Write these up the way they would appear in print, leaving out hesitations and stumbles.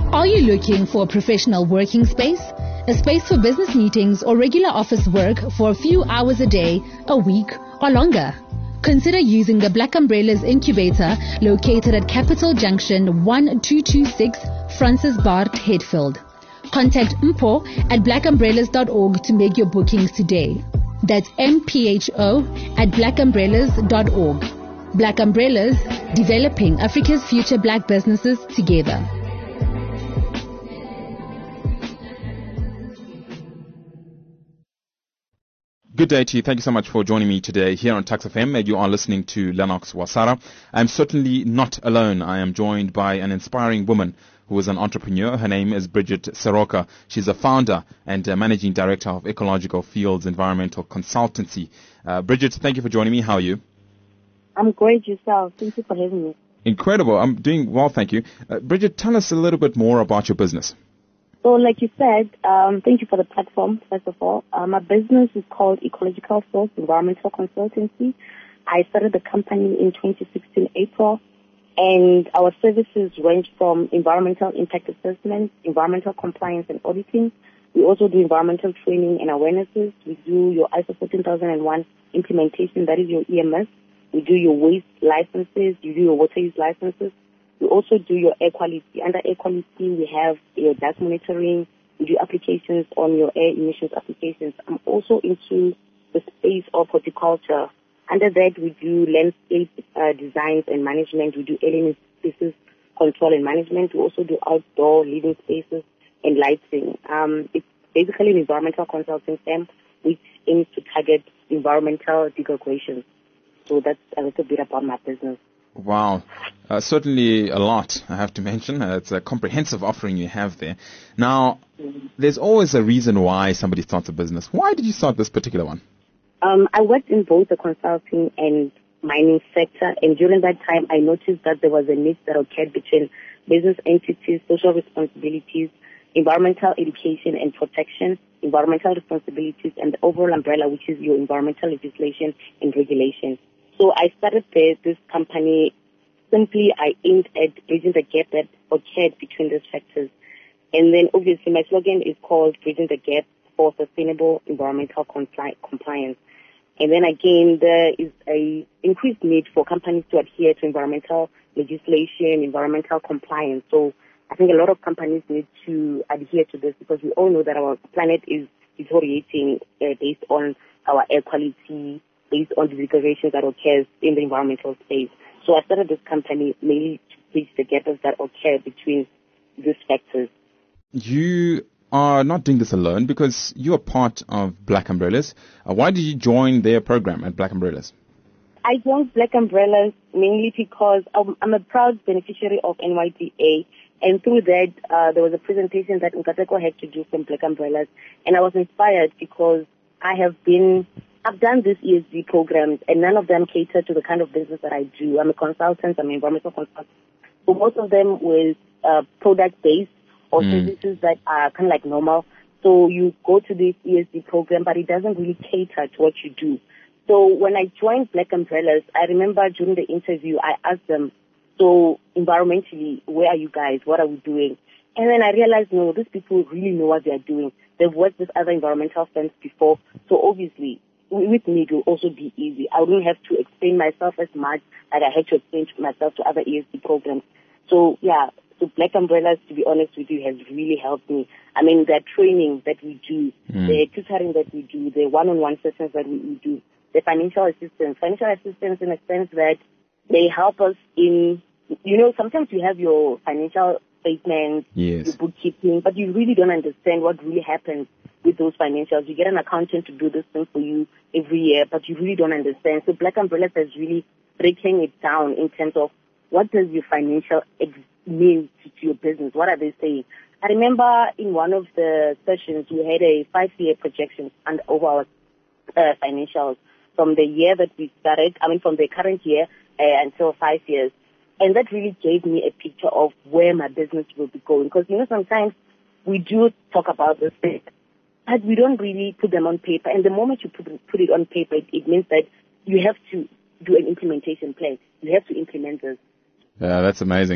Are you looking for a professional working space? A space for business meetings or regular office work for a few hours a day, a week, or longer? Consider using the Black Umbrellas Incubator located at Capital Junction 1226 Francis Bart, Headfield. Contact Mpo at blackumbrellas.org to make your bookings today. That's mpho@blackumbrellas.org. Black Umbrellas, developing Africa's future black businesses together. Good day to you. Thank you so much for joining me today here on Tuks FM. You are listening to Lennox Wasara. I'm certainly not alone. I am joined by an inspiring woman who is an entrepreneur. Her name is Bridget Seroka. She's a founder and managing director of Ecological Fields Environmental Consultancy. Bridget, thank you for joining me. How are you? I'm great yourself. Thank you for having me. Incredible. I'm doing well, thank you. Bridget, tell us a little bit more about your business. So like you said, thank you for the platform, first of all. My business is called Ecological Fields Environmental Consultancy. I started the company in 2016 April, and our services range from environmental impact assessment, environmental compliance and auditing. We also do environmental training and awarenesses. We do your ISO 14001 implementation, that is your EMS. We do your waste licenses. You do your water use licenses. We also do your air quality. Under air quality, we have your dust monitoring. We do applications on your air emissions applications. I'm also into the space of horticulture. Under that, we do landscape designs and management. We do alien species control and management. We also do outdoor living spaces and lighting. It's basically an environmental consulting firm which aims to target environmental degradation. So that's a little bit about my business. Wow. Certainly a lot, I have to mention. It's a comprehensive offering you have there. Now, there's always a reason why somebody starts a business. Why did you start this particular one? I worked in both the consulting and mining sector, and during that time, I noticed that there was a mix that occurred between business entities, social responsibilities, environmental education and protection, environmental responsibilities, and the overall umbrella, which is your environmental legislation and regulation. So I started this company. Simply, I aimed at bridging the gap that occurred between these factors. And then, obviously, my slogan is called Bridging the Gap for Sustainable Environmental Compliance. And then, again, there is a increased need for companies to adhere to environmental legislation, environmental compliance. So I think a lot of companies need to adhere to this because we all know that our planet is deteriorating based on our air quality, based on the degradation that occurs in the environmental space. So I started this company mainly to bridge the gaps that occur between these factors. You are not doing this alone because you are part of Black Umbrellas. Why did you join their program at Black Umbrellas? I joined Black Umbrellas mainly because I'm a proud beneficiary of NYDA, and through that there was a presentation that Nkateko had to do from Black Umbrellas, and I was inspired because I've done these ESG programs, and none of them cater to the kind of business that I do. I'm a consultant, I'm an environmental consultant. So most of them were product-based or services that are kind of like normal. So you go to this ESG program, but it doesn't really cater to what you do. So when I joined Black Umbrellas, I remember during the interview, I asked them, so environmentally, where are you guys? What are we doing? And then I realized, no, these people really know what they're doing. They've worked with other environmental firms before. So obviously, with me, it will also be easy. I wouldn't have to explain myself as much as I had to explain myself to other ESG programs. So, yeah, so Black Umbrellas, to be honest with you, has really helped me. I mean, the training that we do, the tutoring that we do, the one-on-one sessions that we do, the financial assistance in a sense that they help us in, sometimes you have your financial statements, your bookkeeping, but you really don't understand what really happens with those financials. You get an accountant to do this thing for you every year, but you really don't understand. So Black Umbrellas has really breaking it down in terms of what does your financial mean to your business? What are they saying? I remember in one of the sessions, we had a 5-year projection over our financials from the year that we started, from the current year until 5 years. And that really gave me a picture of where my business will be going. Because, sometimes we do talk about this thing, but we don't really put them on paper. And the moment you put it on paper, it means that you have to do an implementation plan. You have to implement this. Yeah, that's amazing.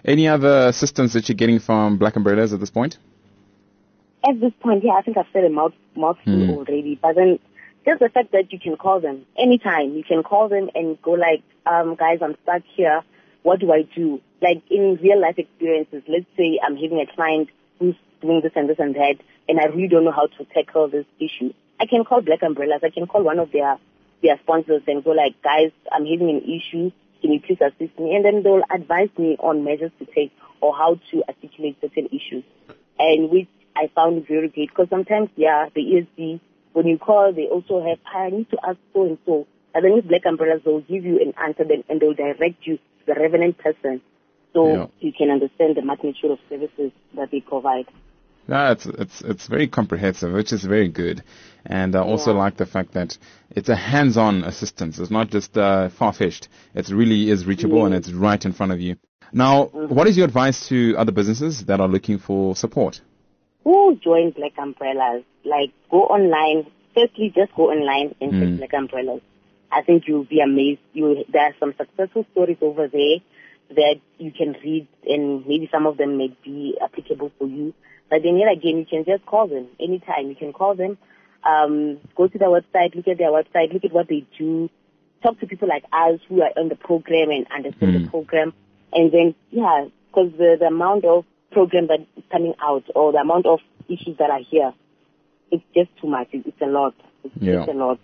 Any other assistance that you're getting from Black Umbrellas at this point? At this point, yeah, I think I've said a mouthful already. But then just the fact that you can call them anytime. You can call them and go like, guys, I'm stuck here. What do I do? Like in real life experiences, let's say I'm having a client who's doing this and this and that, and I really don't know how to tackle this issue. I can call Black Umbrellas. I can call one of their sponsors and go like, guys, I'm having an issue. Can you please assist me? And then they'll advise me on measures to take or how to articulate certain issues. And which I found very great because sometimes, yeah, the ESD, when you call, they also have, I need to ask so and so. And then with Black Umbrellas, they'll give you an answer then, and they'll direct you to the relevant person so you can understand the magnitude of services that they provide. No, it's very comprehensive, which is very good. And I also like the fact that it's a hands-on assistance. It's not just far-fetched. It really is reachable and it's right in front of you. Now, what is your advice to other businesses that are looking for support? Who join Black Umbrellas? Like, go online. Firstly, just go online and check Black Umbrellas. I think you'll be amazed. There are some successful stories over there that you can read, and maybe some of them may be applicable for you. But then again, you can just call them anytime. You can call them, go to their website, look at their website, look at what they do, talk to people like us who are on the program and understand the program. And then, because the amount of program that is coming out or the amount of issues that are here, it's just too much. It's a lot. It's a lot.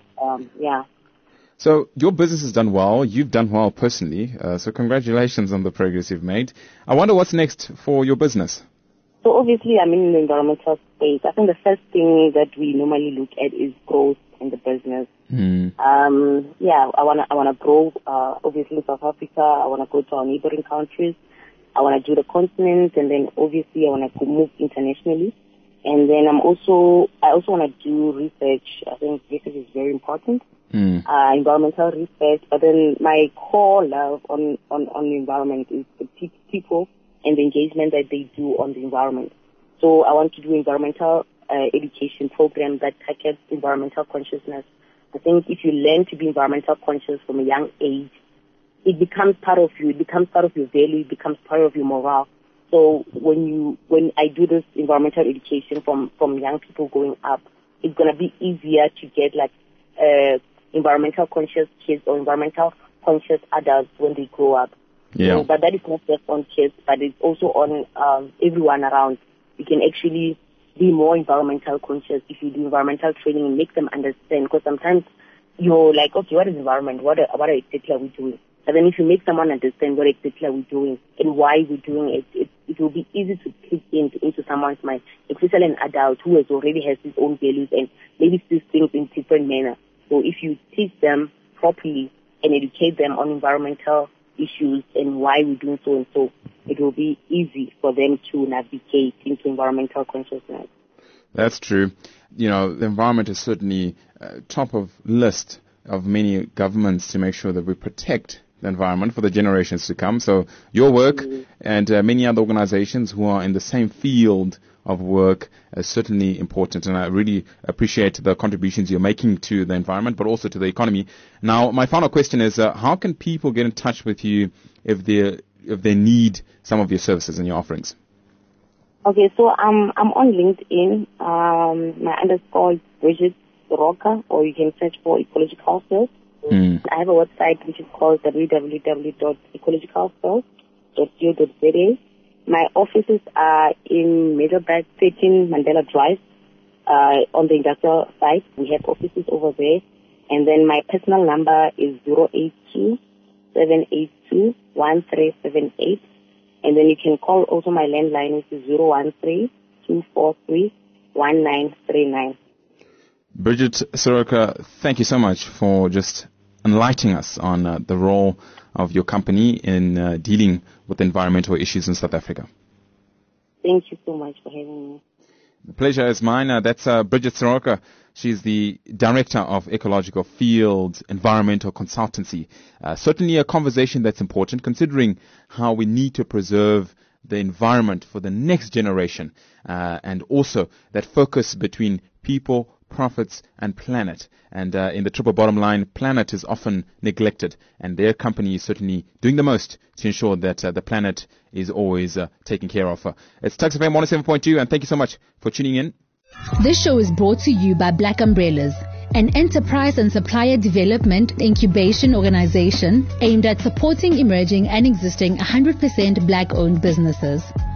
So your business has done well. You've done well personally. So congratulations on the progress you've made. I wonder what's next for your business. So obviously I'm in the environmental space. I think the first thing that we normally look at is growth in the business. I wanna grow, obviously in South Africa. I wanna go to our neighboring countries. I wanna do the continent, and then obviously I wanna move internationally. And then I also wanna do research. I think research is very important. Environmental research. But then my core love on the environment is the people and the engagement that they do on the environment. So I want to do environmental education program that tackles environmental consciousness. I think if you learn to be environmental conscious from a young age, it becomes part of you. It becomes part of your value. It becomes part of your morale. So when I do this environmental education from young people going up, it's gonna be easier to get like environmental conscious kids or environmental conscious adults when they grow up. So, but that is not just on kids, but it's also on everyone around. You can actually be more environmental conscious if you do environmental training and make them understand. Because sometimes you're like, okay, what is environment? What exactly are we doing? But then if you make someone understand what exactly are we doing and why we're doing it, it will be easy to click into someone's mind, especially an adult who already has his own values and maybe sees things in different manner. So if you teach them properly and educate them on environmental issues and why we're doing so and so, it will be easy for them to navigate into environmental consciousness. That's true. You know, the environment is certainly top of list of many governments to make sure that we protect the environment for the generations to come. So your work and many other organizations who are in the same field of work is certainly important, and I really appreciate the contributions you're making to the environment, but also to the economy. Now, my final question is, how can people get in touch with you if they need some of your services and your offerings? Okay, so I'm on LinkedIn. My underscore is Bridget Soroka, or you can search for Ecological Cells. I have a website which is called www.ecologicalcells.co.za. My offices are in Middleburg, 13 Mandela Drive, on the industrial site. We have offices over there. And then my personal number is 082-782-1378. And then you can call also my landline, which is 013-243-1939. Bridget Soroka, thank you so much for just enlightening us on the role of your company in dealing with environmental issues in South Africa. Thank you so much for having me. The pleasure is mine. That's Bridget Soroka. She's the Director of Ecological Field Environmental Consultancy. Certainly a conversation that's important, considering how we need to preserve the environment for the next generation, and also that focus between people, profits, and planet. And in the triple bottom line, planet is often neglected, and their company is certainly doing the most to ensure that the planet is always taken care of. It's Tuks FM 107.2, and thank you so much for tuning in. This show is brought to you by Black Umbrellas, an enterprise and supplier development incubation organization aimed at supporting emerging and existing 100% Black-owned businesses.